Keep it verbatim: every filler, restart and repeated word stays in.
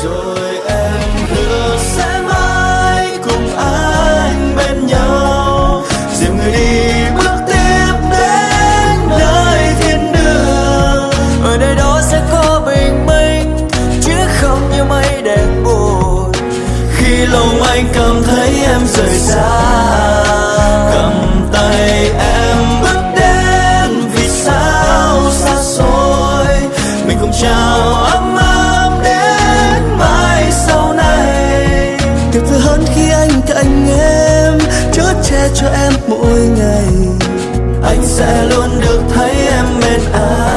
rồi em hứa sẽ mãi cùng anh bên nhau, dìu người đi bước tiếp đến nơi thiên đường. Ở nơi đó sẽ có bình minh chứ không như mây đen buồn, khi lòng anh cảm thấy em rời xa. Cầm tay em bước đến vì sao xa xôi, mình cùng chào ấm ấm đến mãi sau này. Tuyệt vời hơn khi anh cạnh em, chở che cho em mỗi ngày, anh sẽ luôn được thấy em bên anh.